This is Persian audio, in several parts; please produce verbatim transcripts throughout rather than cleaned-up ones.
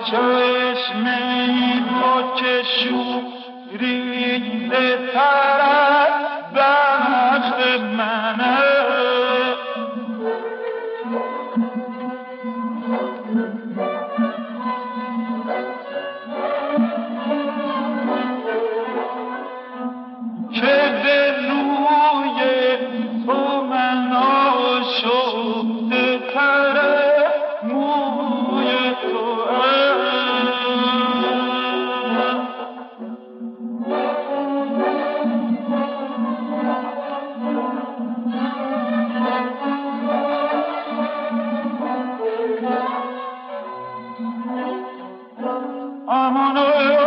چشم تو که شوریده تر از بخت منه که به روی تو من آشفته تر موی تو امان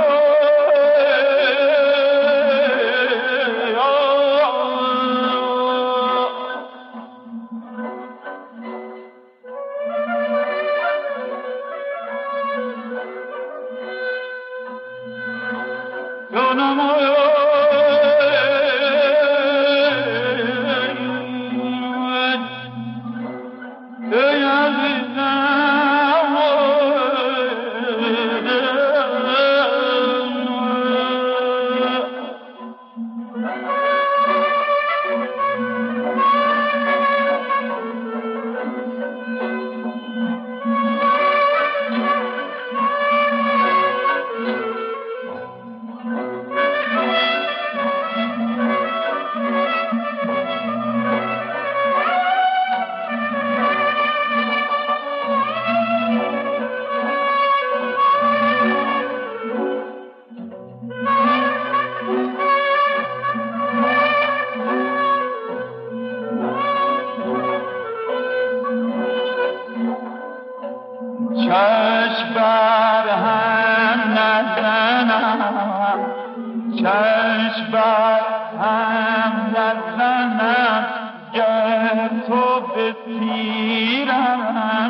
چشم بر هم نزنم چشم بر هم نزنم گر تو به تیرم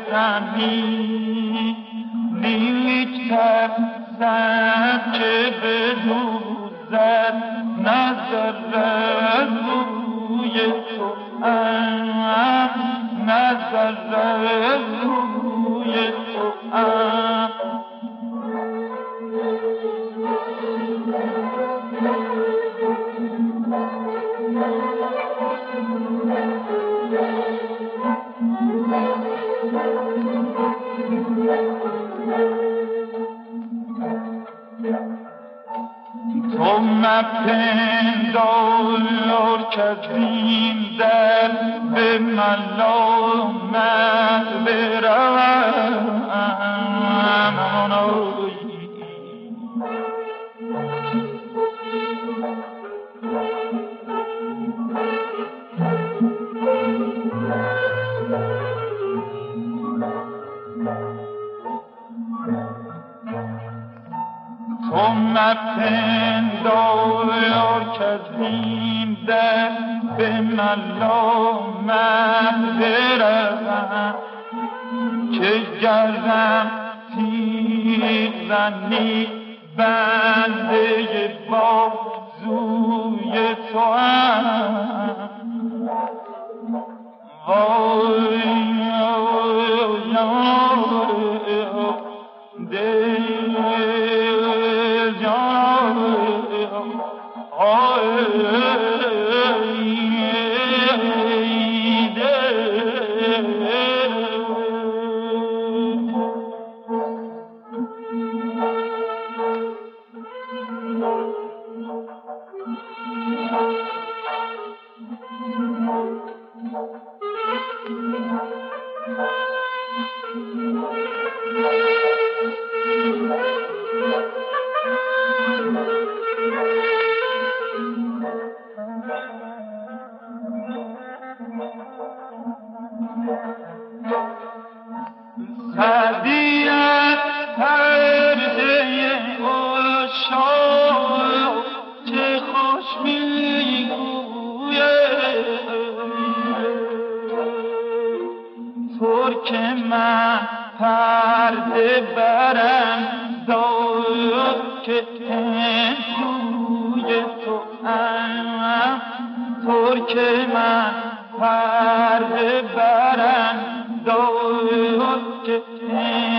بزنی لیک ترسم که بدوزد نظر روی تو ام نظر روی تو ام تو مپندار کردیم در به ملامت بروم تو مپندار کردیم در به ملامت بروم که گردم تیغ زنی بنده بازوی تو هم وای دل جان سعدیت پرده عشاق چه خوش میگوید ترک من پرده برم داد که هندوی تو ام ترک من پرده برم داد که